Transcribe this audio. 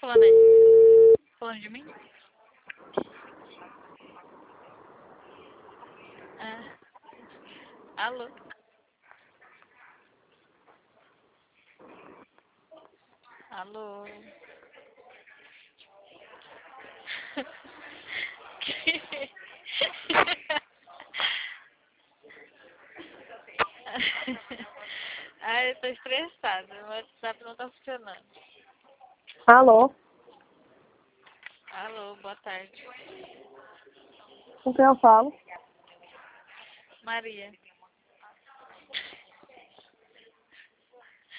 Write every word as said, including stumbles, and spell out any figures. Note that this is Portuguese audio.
falando aí? Falando de mim? Ah. Alô? Alô? Ai, eu tô estressada. Meu WhatsApp não tá funcionando. Alô? Alô, boa tarde. Com quem eu falo? Maria.